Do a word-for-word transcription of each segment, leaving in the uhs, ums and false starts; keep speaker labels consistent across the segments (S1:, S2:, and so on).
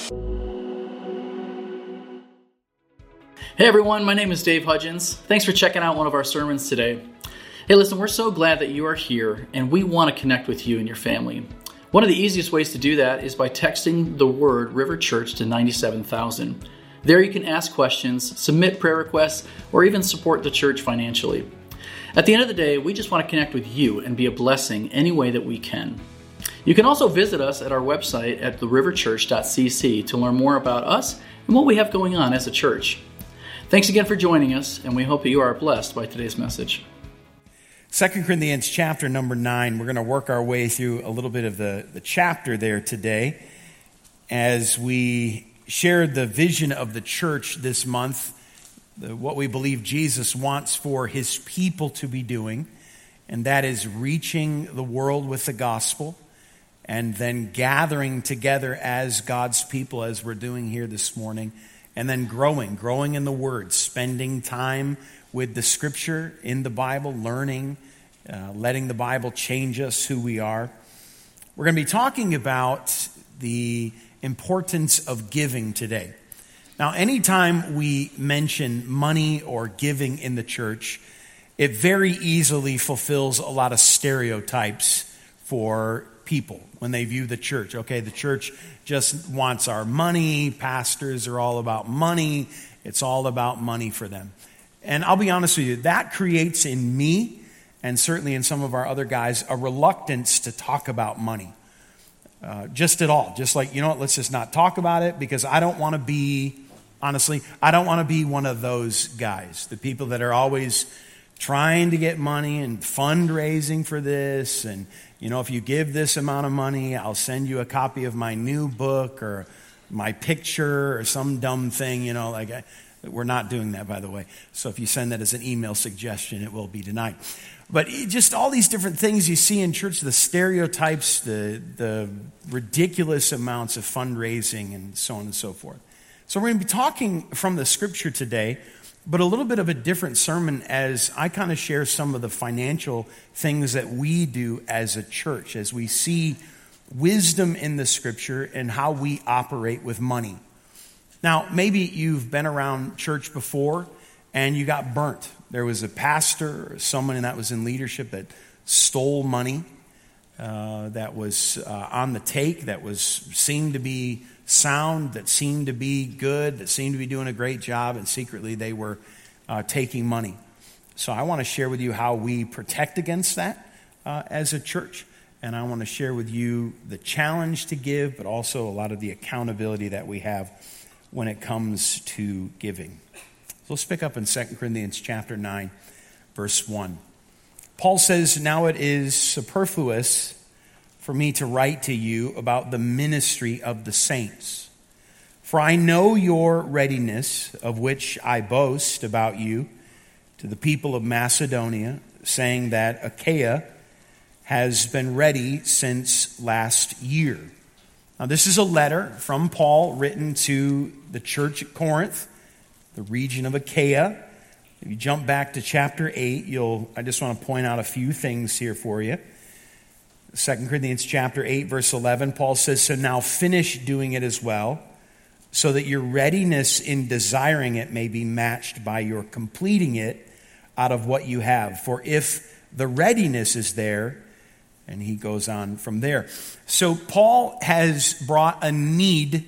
S1: Hey everyone, my name is Dave Hudgens. Thanks for checking out one of our sermons today. Hey listen, we're so glad that you are here and we want to connect with you and your family. One of the easiest ways to do that is by texting the word River Church to ninety-seven thousand. There you can ask questions, submit prayer requests, or even support the church financially. At the end of the day, we just want to connect with you and be a blessing any way that we can. You can also visit us at our website at the river church dot c c to learn more about us and what we have going on as a church. Thanks again for joining us, and we hope that you are blessed by today's message.
S2: Second Corinthians chapter number nine, we're going to work our way through a little bit of the, the chapter there today as we share the vision of the church this month, the, what we believe Jesus wants for his people to be doing, and that is reaching the world with the gospel and then gathering together as God's people as we're doing here this morning, and then growing, growing in the Word, spending time with the Scripture in the Bible, learning, uh, letting the Bible change us who we are. We're going to be talking about the importance of giving today. Now, anytime we mention money or giving in the church, it very easily fulfills a lot of stereotypes for people when they view the church. Okay, the church just wants our money. Pastors are all about money. It's all about money for them. And I'll be honest with you, that creates in me, and certainly in some of our other guys, a reluctance to talk about money. Uh, just at all. Just like, you know what, let's just not talk about it, because I don't want to be, honestly, I don't want to be one of those guys. The people that are always trying to get money and fundraising for this. And, you know, if you give this amount of money, I'll send you a copy of my new book or my picture or some dumb thing, you know, like I, we're not doing that, by the way. So if you send that as an email suggestion, it will be denied. But just all these different things you see in church, the stereotypes, the the ridiculous amounts of fundraising and so on and so forth. So we're going to be talking from the scripture today, but a little bit of a different sermon as I kind of share some of the financial things that we do as a church, as we see wisdom in the scripture and how we operate with money. Now, maybe you've been around church before and you got burnt. There was a pastor or someone that was in leadership that stole money, uh, that was uh, on the take, that was seemed to be sound, that seemed to be good, that seemed to be doing a great job, and secretly they were uh, taking money. So I want to share with you how we protect against that uh, as a church. And I want to share with you the challenge to give, but also a lot of the accountability that we have when it comes to giving. So let's pick up in Second Corinthians chapter nine, verse one. Paul says, "Now it is superfluous for me to write to you about the ministry of the saints. For I know your readiness, of which I boast about you to the people of Macedonia, saying that Achaia has been ready since last year." Now, this is a letter from Paul written to the church at Corinth, the region of Achaia. If you jump back to chapter eight, you'll. I just want to point out a few things here for you. Second Corinthians chapter eight, verse eleven, Paul says, "So now finish doing it as well, so that your readiness in desiring it may be matched by your completing it out of what you have. For if the readiness is there," and he goes on from there. So Paul has brought a need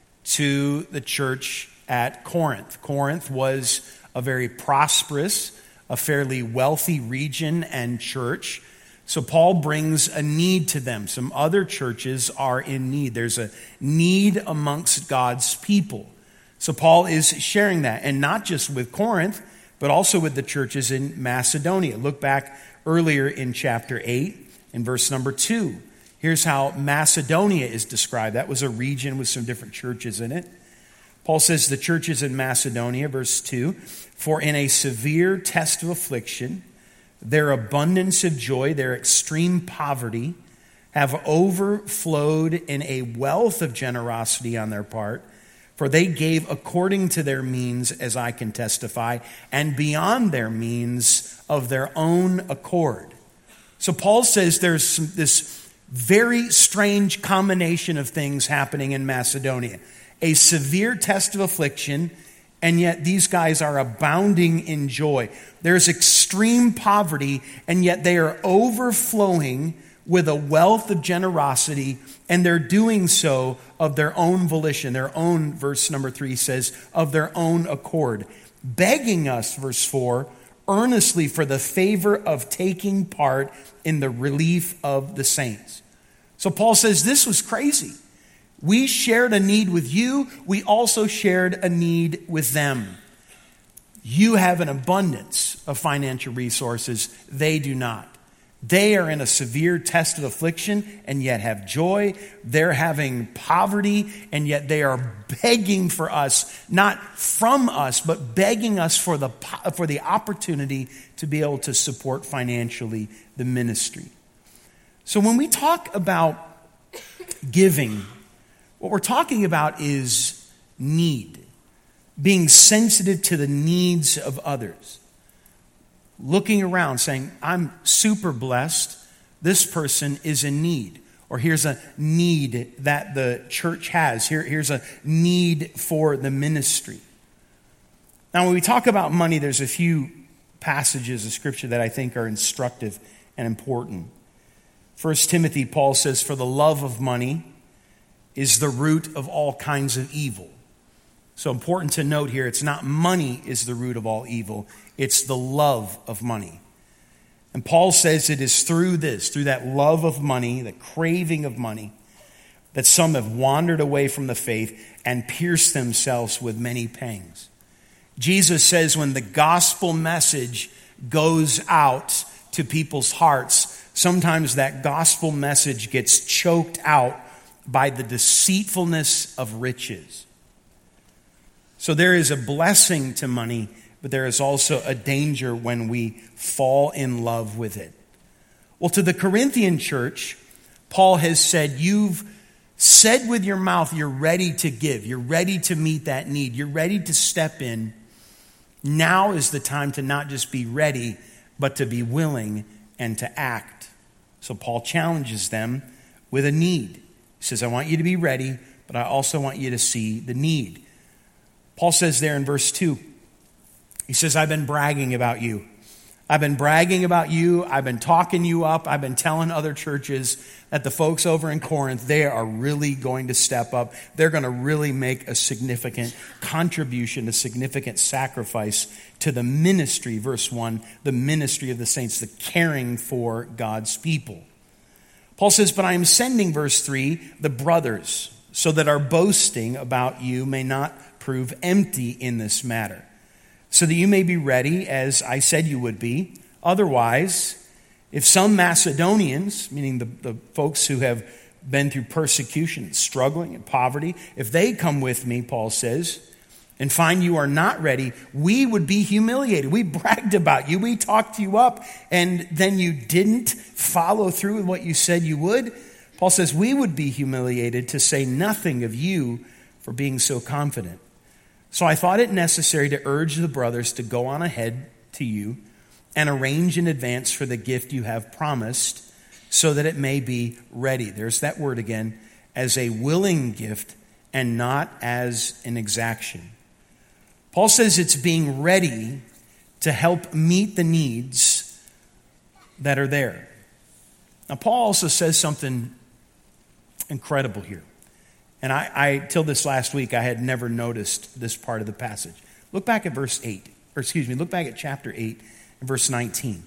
S2: to the church at Corinth. Corinth was a very prosperous, a fairly wealthy region and church. So Paul brings a need to them. Some other churches are in need. There's a need amongst God's people. So Paul is sharing that, and not just with Corinth, but also with the churches in Macedonia. Look back earlier in chapter eight, in verse number two. Here's how Macedonia is described. That was a region with some different churches in it. Paul says the churches in Macedonia, verse two, "For in a severe test of affliction, their abundance of joy, their extreme poverty, have overflowed in a wealth of generosity on their part. For they gave according to their means, as I can testify, and beyond their means of their own accord." So Paul says there's some, this very strange combination of things happening in Macedonia. a severe test of affliction, and yet these guys are abounding in joy. There's extreme poverty, and yet they are overflowing with a wealth of generosity, and they're doing so of their own volition, their own, verse number three says, of their own accord, begging us, verse four, earnestly for the favor of taking part in the relief of the saints. So Paul says this was crazy. We shared a need with you. We also shared a need with them. You have an abundance of financial resources. They do not. They are in a severe test of affliction and yet have joy. They're having poverty and yet they are begging for us, not from us, but begging us for the, for the opportunity to be able to support financially the ministry. So when we talk about giving, what we're talking about is need, being sensitive to the needs of others. Looking around saying, I'm super blessed. This person is in need. Or here's a need that the church has. Here, here's a need for the ministry. Now, when we talk about money, there's a few passages of Scripture that I think are instructive and important. First Timothy, Paul says, for the love of money is the root of all kinds of evil. So important to note here, it's not money is the root of all evil. It's the love of money. And Paul says it is through this, through that love of money, the craving of money, that some have wandered away from the faith and pierced themselves with many pangs. Jesus says when the gospel message goes out to people's hearts, sometimes that gospel message gets choked out by the deceitfulness of riches. So there is a blessing to money, but there is also a danger when we fall in love with it. Well, to the Corinthian church, Paul has said, you've said with your mouth you're ready to give. You're ready to meet that need. You're ready to step in. Now is the time to not just be ready, but to be willing and to act. So Paul challenges them with a need. He says, I want you to be ready, but I also want you to see the need. Paul says there in verse two, he says, I've been bragging about you. I've been bragging about you. I've been talking you up. I've been telling other churches that the folks over in Corinth, they are really going to step up. They're going to really make a significant contribution, a significant sacrifice to the ministry, verse one, the ministry of the saints, the caring for God's people. Paul says, but I am sending, verse three, the brothers, so that our boasting about you may not prove empty in this matter, so that you may be ready as I said you would be. Otherwise, if some Macedonians, meaning the, the folks who have been through persecution and struggling and poverty, if they come with me, Paul says, and find you are not ready, we would be humiliated. We bragged about you. We talked you up, and then you didn't follow through with what you said you would. Paul says we would be humiliated, to say nothing of you for being so confident. So I thought it necessary to urge the brothers to go on ahead to you and arrange in advance for the gift you have promised, so that it may be ready. There's that word again, as a willing gift and not as an exaction. Paul says it's being ready to help meet the needs that are there. Now, Paul also says something incredible here. And I, I, till this last week, I had never noticed this part of the passage. Look back at verse eight, or excuse me, look back at chapter eight and verse nineteen.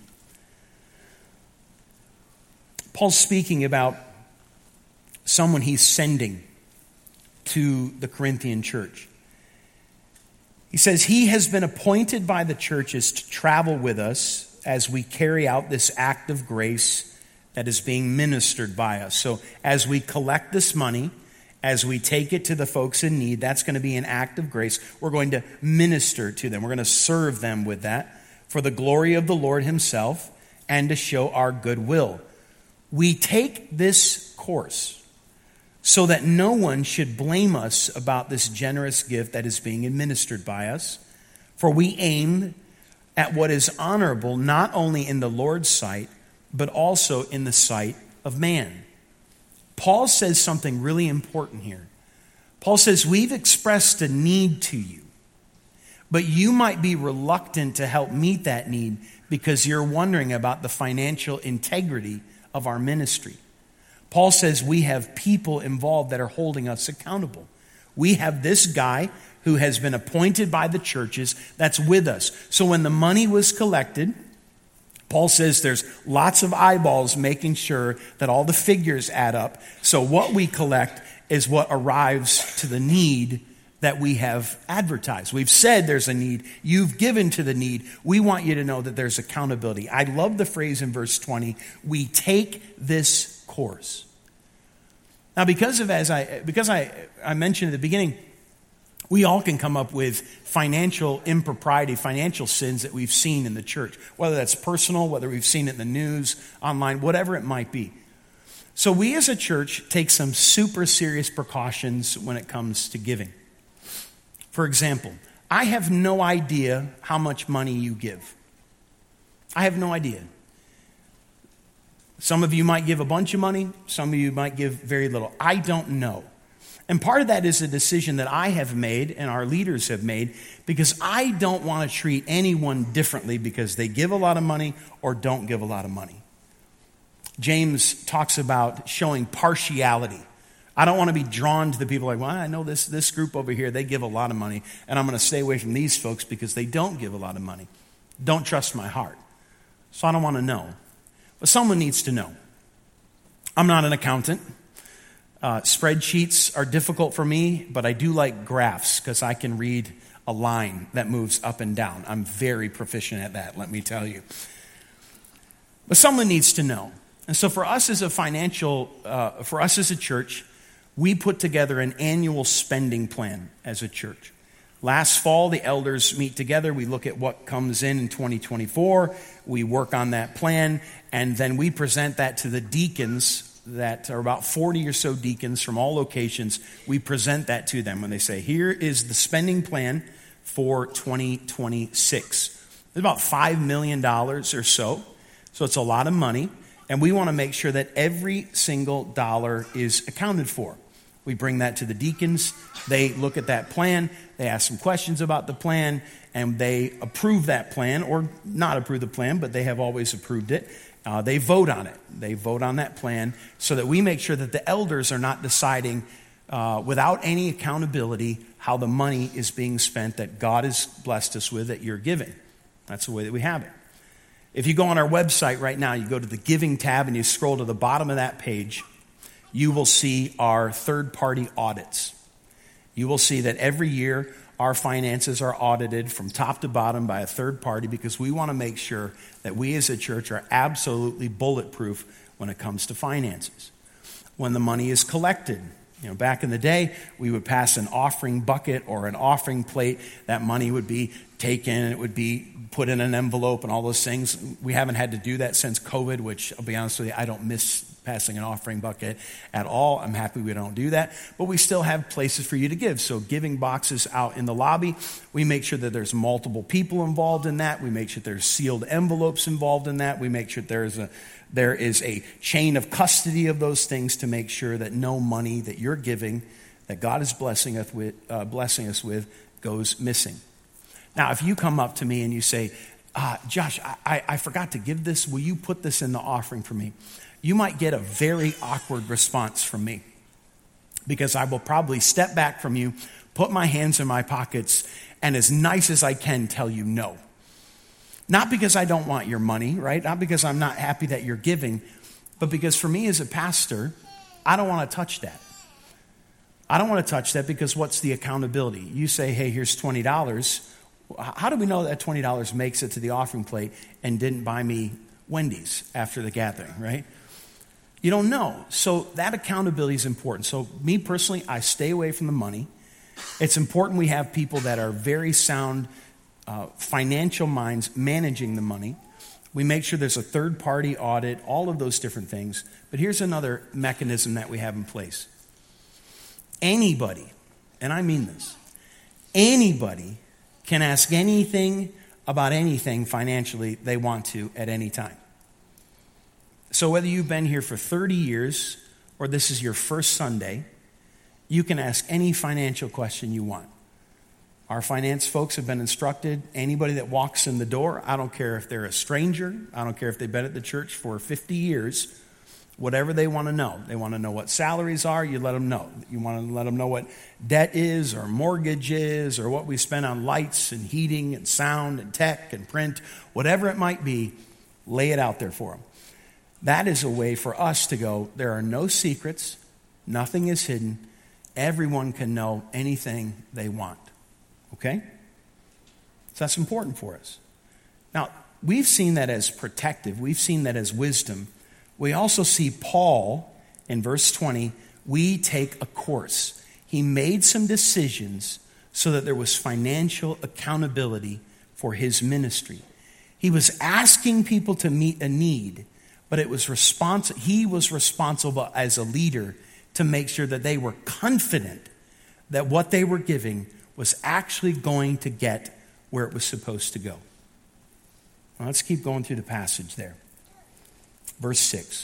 S2: Paul's speaking about someone he's sending to the Corinthian church. He says, he has been appointed by the churches to travel with us as we carry out this act of grace that is being ministered by us. So as we collect this money, as we take it to the folks in need, that's going to be an act of grace. We're going to minister to them. We're going to serve them with that for the glory of the Lord himself and to show our goodwill. We take this course so that no one should blame us about this generous gift that is being administered by us. For we aim at what is honorable not only in the Lord's sight, but also in the sight of man. Paul says something really important here. Paul says, we've expressed a need to you, but you might be reluctant to help meet that need because you're wondering about the financial integrity of our ministry. Paul says we have people involved that are holding us accountable. We have this guy who has been appointed by the churches that's with us. So when the money was collected, Paul says there's lots of eyeballs making sure that all the figures add up. So what we collect is what arrives to the need that we have advertised. We've said there's a need. You've given to the need. We want you to know that there's accountability. I love the phrase in verse twenty, we take this course. Now, because of as I because I, I mentioned at the beginning, we all can come up with financial impropriety, financial sins that we've seen in the church, whether that's personal, whether we've seen it in the news, online, whatever it might be. So we as a church take some super serious precautions when it comes to giving. For example, I have no idea how much money you give. I have no idea. Some of you might give a bunch of money. Some of you might give very little. I don't know. And part of that is a decision that I have made and our leaders have made because I don't want to treat anyone differently because they give a lot of money or don't give a lot of money. James talks about showing partiality. I don't want to be drawn to the people like, well, I know this, this group over here, they give a lot of money, and I'm going to stay away from these folks because they don't give a lot of money. Don't trust my heart. So I don't want to know. But someone needs to know. I'm not an accountant. Uh, spreadsheets are difficult for me, but I do like graphs because I can read a line that moves up and down. I'm very proficient at that, let me tell you. But someone needs to know. And so for us as a financial, uh, for us as a church, we put together an annual spending plan as a church. Last fall, the elders meet together. We look at what comes in in twenty twenty-four. We work on that plan, and then we present that to the deacons that are about forty or so deacons from all locations. We present that to them when they say, here is the spending plan for twenty twenty-six. It's about five million dollars or so, so it's a lot of money. And we want to make sure that every single dollar is accounted for. We bring that to the deacons. They look at that plan. They ask some questions about the plan. And they approve that plan or not approve the plan, but they have always approved it. Uh, they vote on it. They vote on that plan so that we make sure that the elders are not deciding uh, without any accountability how the money is being spent that God has blessed us with that you're giving. That's the way that we have it. If you go on our website right now, you go to the giving tab and you scroll to the bottom of that page, you will see our third-party audits. You will see that every year our finances are audited from top to bottom by a third party because we want to make sure that we as a church are absolutely bulletproof when it comes to finances. When the money is collected, you know, back in the day, we would pass an offering bucket or an offering plate. That money would be taken and it would be put in an envelope and all those things. We haven't had to do that since COVID, which I'll be honest with you, I don't miss passing an offering bucket at all. I'm happy we don't do that. But we still have places for you to give. So giving boxes out in the lobby. We make sure that there's multiple people involved in that. We make sure there's sealed envelopes involved in that. We make sure there's a there is a chain of custody of those things to make sure that no money that you're giving, that God is blessing us with, uh, blessing us with, goes missing. Now, if you come up to me and you say, uh, Josh, I, I, I forgot to give this. Will you put this in the offering for me? You might get a very awkward response from me because I will probably step back from you, put my hands in my pockets, and as nice as I can tell you no. Not because I don't want your money, right? Not because I'm not happy that you're giving, but because for me as a pastor, I don't want to touch that. I don't want to touch that because what's the accountability? You say, hey, here's twenty dollars. How do we know that twenty dollars makes it to the offering plate and didn't buy me Wendy's after the gathering, right? You don't know. So that accountability is important. So me personally, I stay away from the money. It's important we have people that are very sound uh, financial minds managing the money. We make sure there's a third-party audit, all of those different things. But here's another mechanism that we have in place. Anybody, and I mean this, anybody can ask anything about anything financially they want to at any time. So whether you've been here for thirty years or this is your first Sunday, you can ask any financial question you want. Our finance folks have been instructed, anybody that walks in the door, I don't care if they're a stranger, I don't care if they've been at the church for fifty years, whatever they want to know. They want to know what salaries are, you let them know. You want to let them know what debt is or mortgage is or what we spend on lights and heating and sound and tech and print, whatever it might be, lay it out there for them. That is a way for us to go, there are no secrets, nothing is hidden, everyone can know anything they want. Okay? So that's important for us. Now, we've seen that as protective. We've seen that as wisdom. We also see Paul in verse twenty, we take a course. He made some decisions so that there was financial accountability for his ministry. He was asking people to meet a need, but it was respons- he was responsible as a leader to make sure that they were confident that what they were giving was actually going to get where it was supposed to go. Now let's keep going through the passage there. Verse six.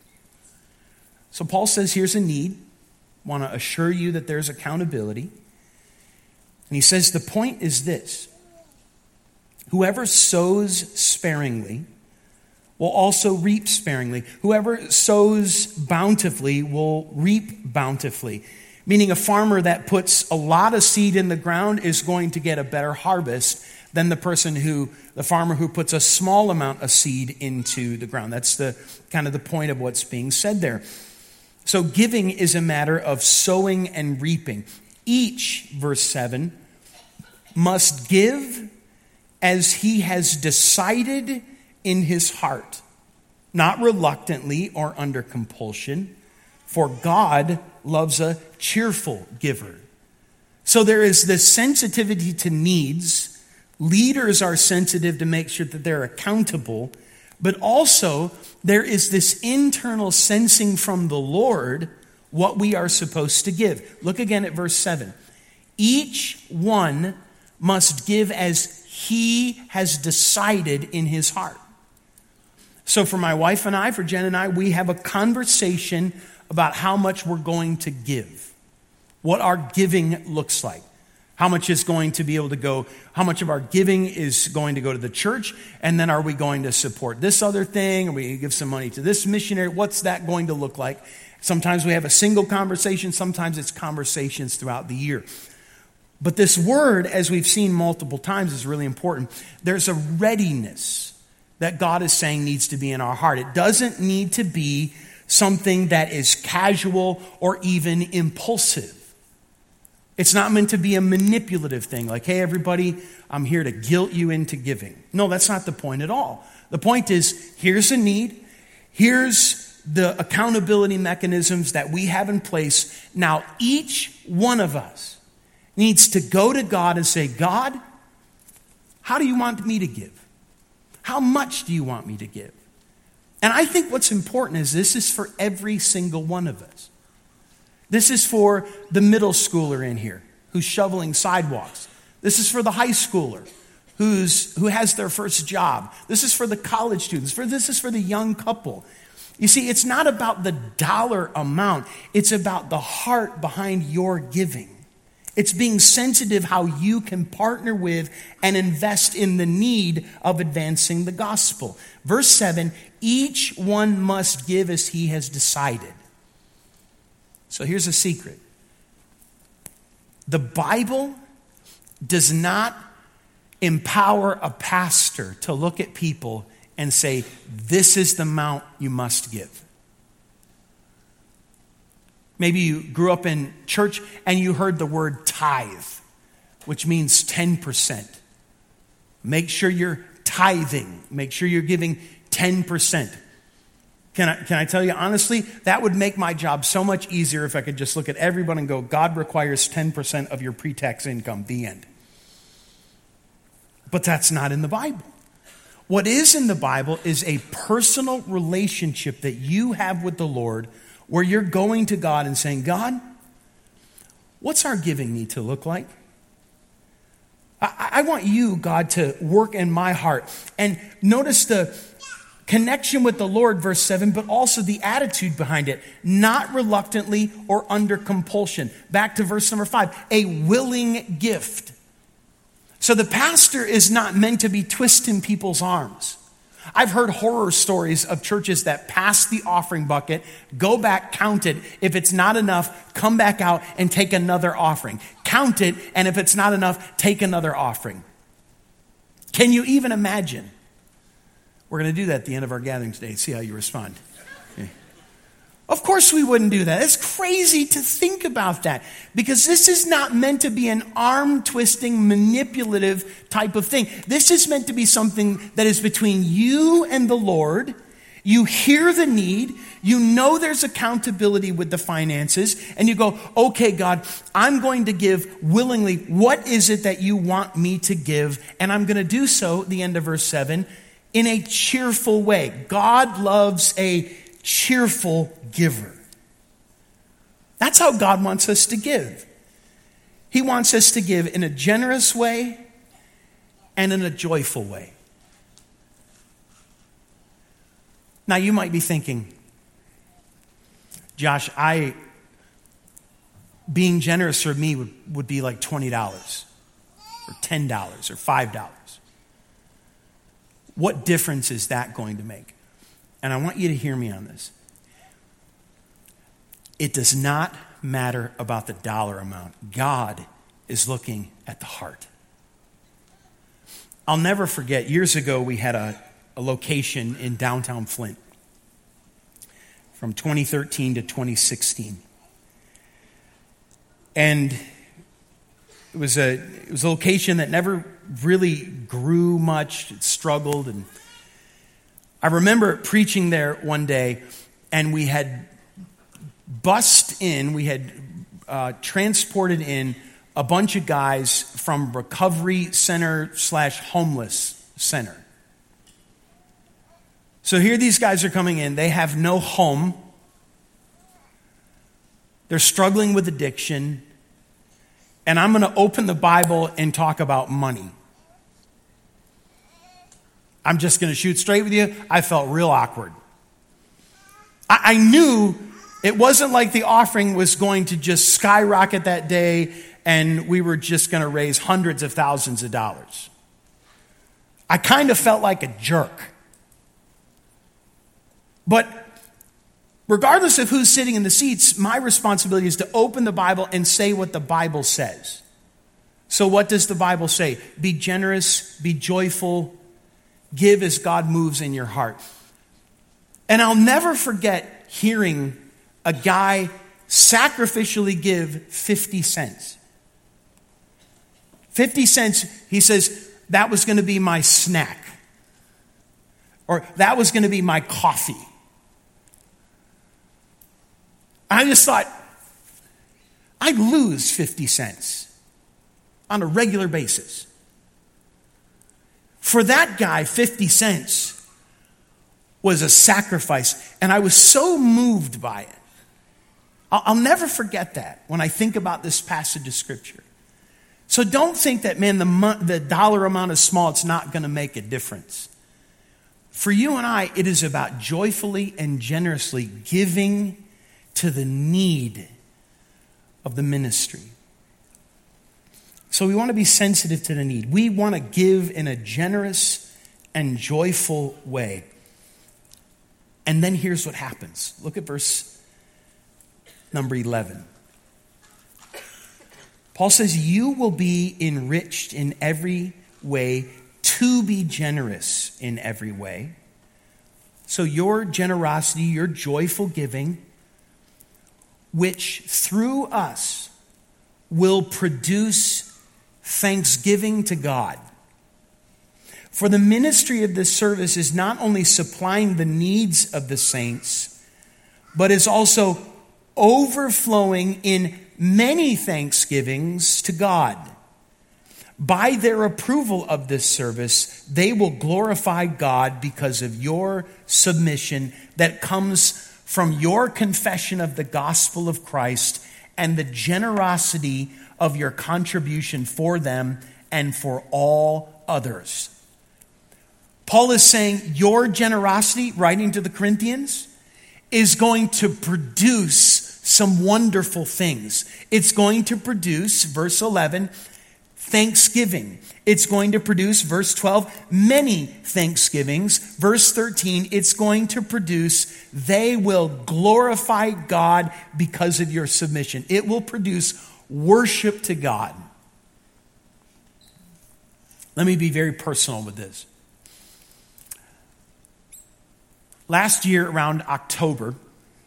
S2: So Paul says, here's a need. I want to assure you that there's accountability. And he says, the point is this. Whoever sows sparingly will also reap sparingly. Whoever sows bountifully will reap bountifully. Meaning a farmer that puts a lot of seed in the ground is going to get a better harvest than the person who, the farmer who puts a small amount of seed into the ground. That's the kind of the point of what's being said there. So giving is a matter of sowing and reaping. Each, verse seven, must give as he has decided in his heart, not reluctantly or under compulsion, for God loves a cheerful giver. So there is this sensitivity to needs. Leaders are sensitive to make sure that they're accountable, but also there is this internal sensing from the Lord what we are supposed to give. Look again at verse seven. Each one must give as he has decided in his heart. So for my wife and I, for Jen and I, we have a conversation about how much we're going to give, what our giving looks like, how much is going to be able to go, how much of our giving is going to go to the church, and then are we going to support this other thing, are we going to give some money to this missionary, what's that going to look like? Sometimes we have a single conversation, sometimes it's conversations throughout the year. But this word, as we've seen multiple times, is really important. There's a readiness that God is saying needs to be in our heart. It doesn't need to be something that is casual or even impulsive. It's not meant to be a manipulative thing, like, hey, everybody, I'm here to guilt you into giving. No, that's not the point at all. The point is, here's a need, here's the accountability mechanisms that we have in place. Now, each one of us needs to go to God and say, God, how do you want me to give? How much do you want me to give? And I think what's important is this is for every single one of us. This is for the middle schooler in here who's shoveling sidewalks. This is for the high schooler who's who has their first job. This is for the college students. For this is for the young couple. You see, it's not about the dollar amount. It's about the heart behind your giving. It's being sensitive how you can partner with and invest in the need of advancing the gospel. Verse seven, each one must give as he has decided. So here's a secret. The Bible does not empower a pastor to look at people and say, this is the amount you must give. Maybe you grew up in church and you heard the word tithe, which means ten percent. Make sure you're tithing. Make sure you're giving ten percent. Can I, can I tell you honestly, that would make my job so much easier if I could just look at everyone and go, God requires ten percent of your pre-tax income, the end. But that's not in the Bible. What is in the Bible is a personal relationship that you have with the Lord where you're going to God and saying, God, what's our giving need to look like? I, I want you, God, to work in my heart. And notice the, Connection with the Lord, verse seven, but also the attitude behind it. Not reluctantly or under compulsion. Back to verse number five. A willing gift. So the pastor is not meant to be twisting people's arms. I've heard horror stories of churches that pass the offering bucket, go back, count it. If it's not enough, come back out and take another offering. Count it, and if it's not enough, take another offering. Can you even imagine? We're going to do that at the end of our gathering today. See how you respond. Okay. Of course we wouldn't do that. It's crazy to think about that, because this is not meant to be an arm-twisting, manipulative type of thing. This is meant to be something that is between you and the Lord. You hear the need. You know there's accountability with the finances. And you go, okay, God, I'm going to give willingly. What is it that you want me to give? And I'm going to do so, the end of verse seven, in a cheerful way. God loves a cheerful giver. That's how God wants us to give. He wants us to give in a generous way and in a joyful way. Now you might be thinking, Josh, I being generous for me would, would be like twenty dollars or ten dollars or five dollars. What difference is that going to make? And I want you to hear me on this. It does not matter about the dollar amount. God is looking at the heart. I'll never forget, years ago we had a, a location in downtown Flint from twenty thirteen to twenty sixteen. And it was a it was a location that never really grew much. It struggled. And I remember preaching there one day, and we had bussed in, we had uh, transported in a bunch of guys from recovery center slash homeless center. So here these guys are coming in. They have no home. They're struggling with addiction. And I'm going to open the Bible and talk about money. I'm just going to shoot straight with you. I felt real awkward. I, I knew it wasn't like the offering was going to just skyrocket that day and we were just going to raise hundreds of thousands of dollars. I kind of felt like a jerk. But regardless of who's sitting in the seats, my responsibility is to open the Bible and say what the Bible says. So what does the Bible say? Be generous, be joyful, give as God moves in your heart. And I'll never forget hearing a guy sacrificially give fifty cents. fifty cents, he says, that was going to be my snack. Or that was going to be my coffee. I just thought, I'd lose fifty cents on a regular basis. For that guy, fifty cents was a sacrifice, and I was so moved by it. I'll, I'll never forget that when I think about this passage of Scripture. So don't think that, man, the, mo- the dollar amount is small, it's not going to make a difference. For you and I, it is about joyfully and generously giving to the need of the ministry. So we want to be sensitive to the need. We want to give in a generous and joyful way. And then here's what happens. Look at verse number eleven. Paul says, you will be enriched in every way to be generous in every way. So your generosity, your joyful giving, which through us will produce thanksgiving to God. For the ministry of this service is not only supplying the needs of the saints, but is also overflowing in many thanksgivings to God. By their approval of this service, they will glorify God because of your submission that comes from your confession of the gospel of Christ and the generosity of your contribution for them and for all others. Paul is saying your generosity, writing to the Corinthians, is going to produce some wonderful things. It's going to produce, verse eleven, thanksgiving. It's going to produce, verse twelve, many thanksgivings. Verse thirteen, it's going to produce, they will glorify God because of your submission. It will produce worship to God. Let me be very personal with this. Last year, around October,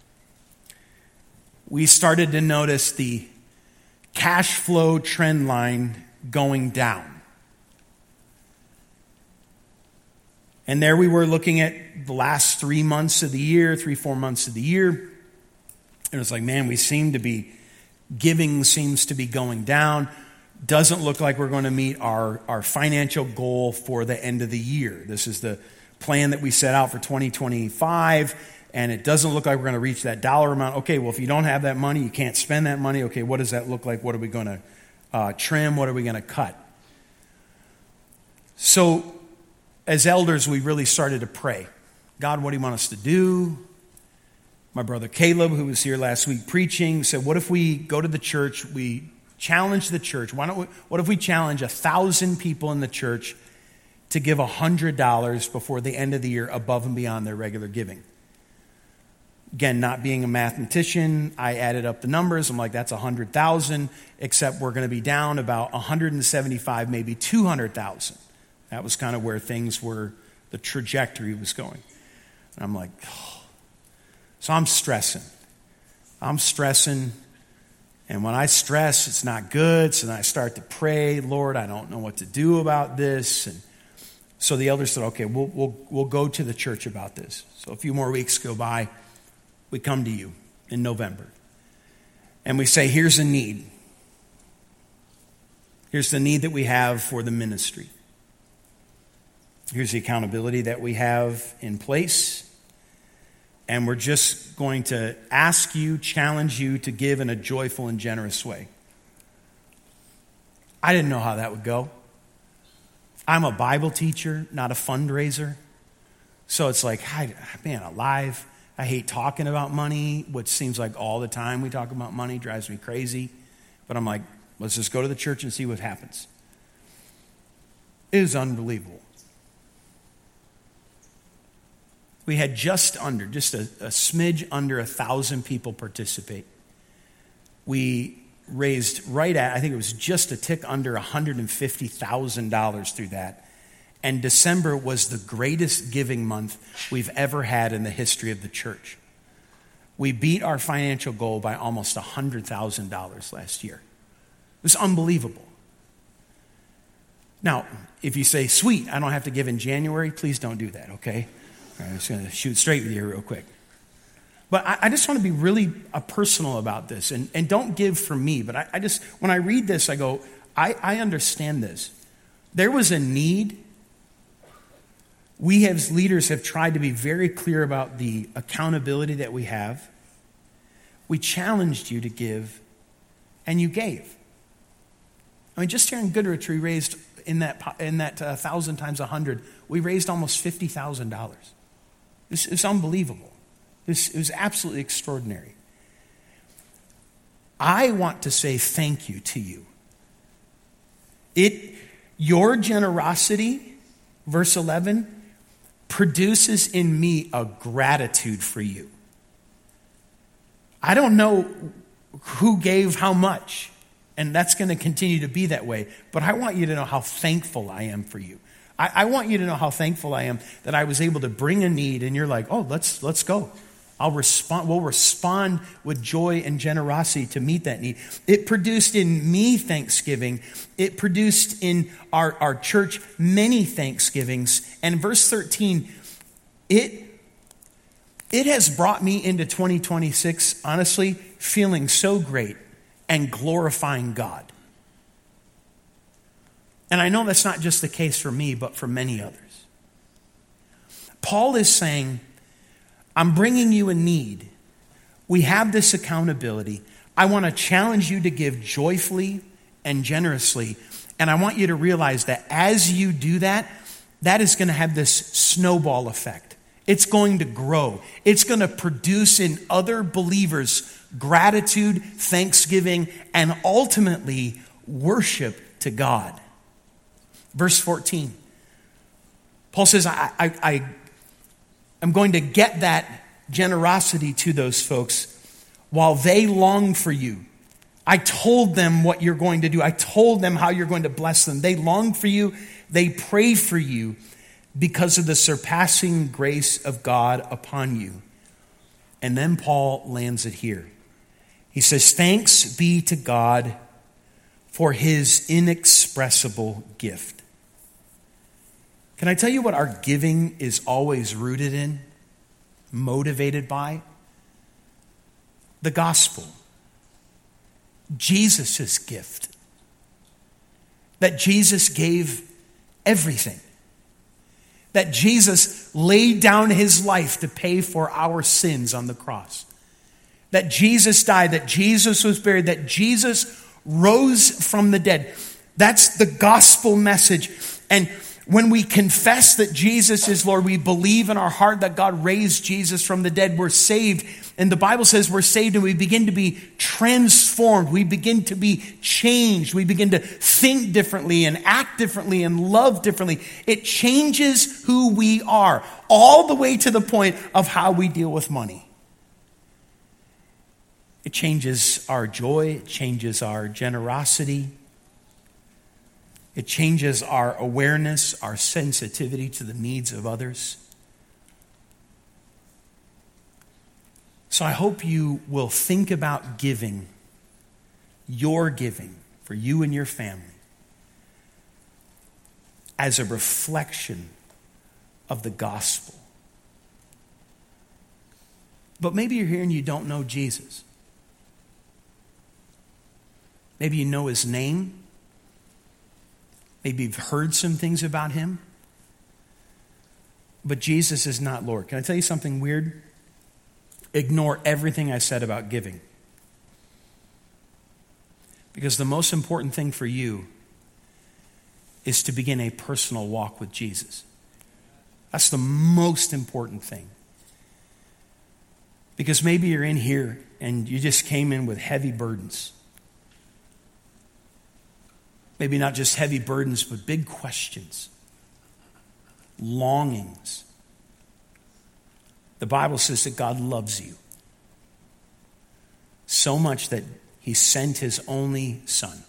S2: we started to notice the cash flow trend line going down. And there we were looking at the last three months of the year, three, four months of the year. And it was like, man, we seem to be, giving seems to be going down. Doesn't look like we're going to meet our, our financial goal for the end of the year. This is the plan that we set out for twenty twenty-five. And it doesn't look like we're going to reach that dollar amount. Okay, well, if you don't have that money, you can't spend that money. Okay, what does that look like? What are we going to uh, trim? What are we going to cut? So, as elders, we really started to pray. God, what do you want us to do? My brother Caleb, who was here last week preaching, said, what if we go to the church, we challenge the church. Why don't we, what if we challenge a thousand people in the church to give one hundred dollars before the end of the year above and beyond their regular giving? Again, not being a mathematician, I added up the numbers. I'm like, that's one hundred thousand, except we're going to be down about one hundred seventy-five, maybe two hundred thousand. That was kind of where things were, the trajectory was going. And I'm like, oh. So I'm stressing. I'm stressing. And when I stress, it's not good. So then I start to pray, Lord, I don't know what to do about this. And so the elders said, okay, we'll, we'll, we'll go to the church about this. So a few more weeks go by. We come to you in November. And we say, here's a need. Here's the need that we have for the ministry. Here's the accountability that we have in place. And we're just going to ask you, challenge you to give in a joyful and generous way. I didn't know how that would go. I'm a Bible teacher, not a fundraiser. So it's like, man, alive. I hate talking about money, which seems like all the time we talk about money, drives me crazy. But I'm like, let's just go to the church and see what happens. It is unbelievable. We had just under, just a, a smidge under a thousand people participate. We raised right at, I think it was just a tick under one hundred fifty thousand dollars through that. And December was the greatest giving month we've ever had in the history of the church. We beat our financial goal by almost one hundred thousand dollars last year. It was unbelievable. Now, if you say, sweet, I don't have to give in January, please don't do that, okay? I'm just going to shoot straight with you real quick. But I, I just want to be really uh, personal about this. And, and don't give for me, but I, I just, when I read this, I go, I, I understand this. There was a need. We as leaders have tried to be very clear about the accountability that we have. We challenged you to give, and you gave. I mean, just here in Goodrich, we raised in that in that uh, thousand times a hundred, we raised almost fifty thousand dollars. It's, it's unbelievable. It's, it was absolutely extraordinary. I want to say thank you to you. It, your generosity, verse eleven, produces in me a gratitude for you. I don't know who gave how much, and that's going to continue to be that way, but I want you to know how thankful I am for you. I, I want you to know how thankful I am that I was able to bring a need, and you're like, oh, let's let's go. I'll respond. We'll respond with joy and generosity to meet that need. It produced in me thanksgiving. It produced in our, our church many thanksgivings. And verse thirteen, it, it has brought me into twenty twenty-six, honestly, feeling so great and glorifying God. And I know that's not just the case for me, but for many others. Paul is saying, I'm bringing you a need. We have this accountability. I want to challenge you to give joyfully and generously. And I want you to realize that as you do that, that is going to have this snowball effect. It's going to grow. It's going to produce in other believers gratitude, thanksgiving, and ultimately worship to God. Verse fourteen. Paul says, I, I, I am going to get that generosity to those folks while they long for you. I told them what you're going to do. I told them how you're going to bless them. They long for you. They pray for you because of the surpassing grace of God upon you. And then Paul lands it here. He says, thanks be to God for his inexpressible gift. Can I tell you what our giving is always rooted in, motivated by? The gospel. Jesus' gift. That Jesus gave everything. That Jesus laid down his life to pay for our sins on the cross. That Jesus died, that Jesus was buried, that Jesus rose from the dead. That's the gospel message. And when we confess that Jesus is Lord, we believe in our heart that God raised Jesus from the dead, we're saved. And the Bible says we're saved and we begin to be transformed. We begin to be changed. We begin to think differently and act differently and love differently. It changes who we are, all the way to the point of how we deal with money. It changes our joy. It changes our generosity. It changes our awareness, our sensitivity to the needs of others. So I hope you will think about giving, your giving, for you and your family, as a reflection of the gospel. But maybe you're here and you don't know Jesus. Maybe you know his name. Maybe you've heard some things about him. But Jesus is not Lord. Can I tell you something weird? Ignore everything I said about giving. Because the most important thing for you is to begin a personal walk with Jesus. That's the most important thing. Because maybe you're in here and you just came in with heavy burdens. Maybe not just heavy burdens, but big questions, longings. The Bible says that God loves you so much that he sent his only son.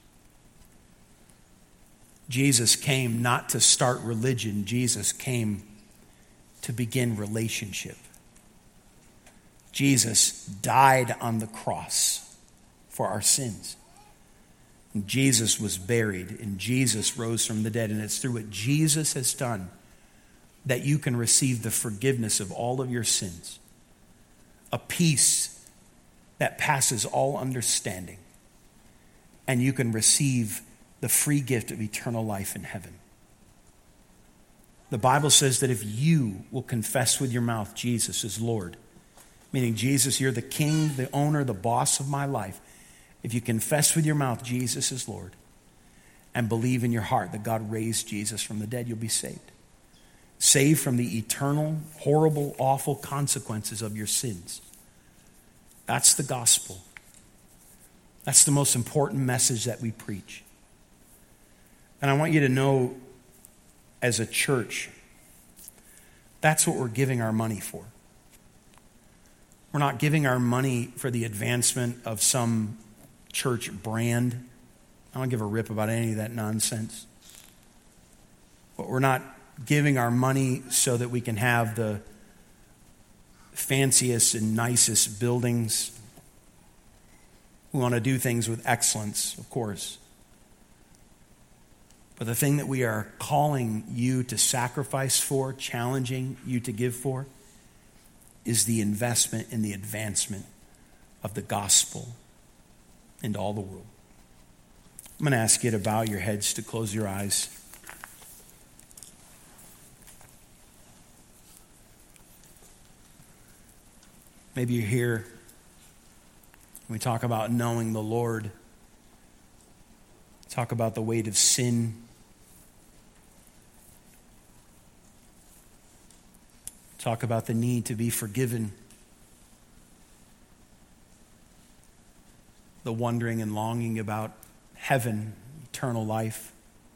S2: Jesus came not to start religion. Jesus came to begin relationship. Jesus died on the cross for our sins. And Jesus was buried, and Jesus rose from the dead. And it's through what Jesus has done that you can receive the forgiveness of all of your sins. A peace that passes all understanding. And you can receive the free gift of eternal life in heaven. The Bible says that if you will confess with your mouth Jesus is Lord, meaning Jesus, you're the king, the owner, the boss of my life. If you confess with your mouth Jesus is Lord and believe in your heart that God raised Jesus from the dead, you'll be saved. Saved from the eternal, horrible, awful consequences of your sins. That's the gospel. That's the most important message that we preach. And I want you to know, as a church, that's what we're giving our money for. We're not giving our money for the advancement of some church brand. I don't give a rip about any of that nonsense. But we're not giving our money so that we can have the fanciest and nicest buildings. We want to do things with excellence, of course. But the thing that we are calling you to sacrifice for, challenging you to give for, is the investment in the advancement of the gospel into all the world. I'm going to ask you to bow your heads, to close your eyes. Maybe you're here. We talk about knowing the Lord. Talk about the weight of sin. talk about the need to be forgiven, the wondering and longing about heaven, eternal life.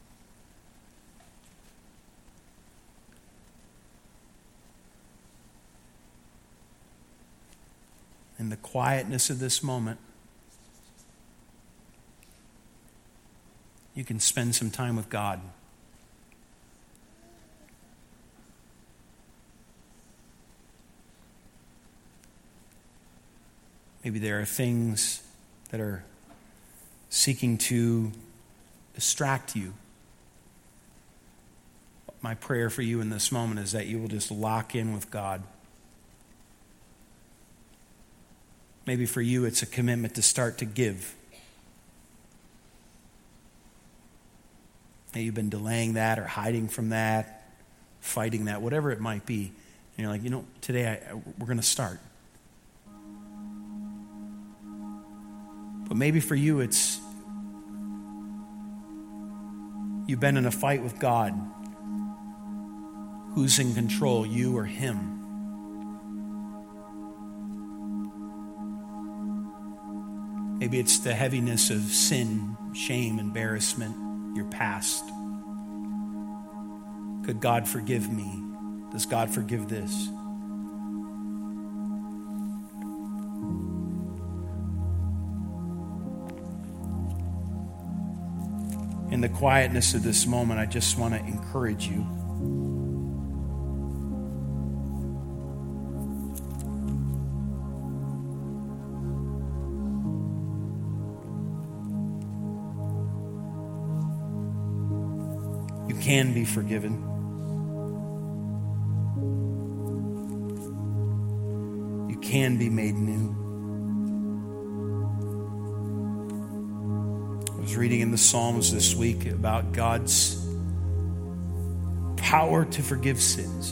S2: In the quietness of this moment, you can spend some time with God. Maybe there are things that are seeking to distract you. My prayer for you in this moment is that you will just lock in with God. Maybe for you it's a commitment to start to give. Maybe you've been delaying that or hiding from that, fighting that, whatever it might be. And you're like, you know, today I, we're going to start. But maybe for you it's you've been in a fight with God. Who's in control, you or him? Maybe it's the heaviness of sin, shame, embarrassment, your past. Could God forgive me? Does God forgive this? In the quietness of this moment, I just want to encourage you. You can be forgiven. You can be made new. I was reading in the Psalms this week about God's power to forgive sins.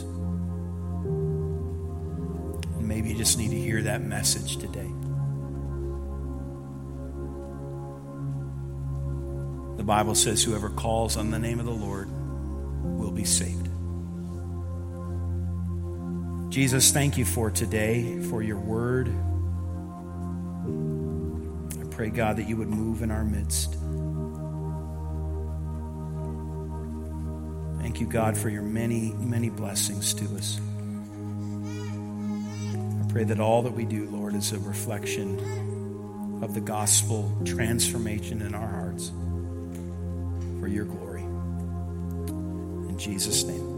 S2: And maybe you just need to hear that message today. The Bible says whoever calls on the name of the Lord will be saved. Jesus, thank you for today, for your word. I pray, God, that you would move in our midst. Thank you, God, for your many, many blessings to us. I pray that all that we do, Lord, is a reflection of the gospel transformation in our hearts for your glory. In Jesus' name.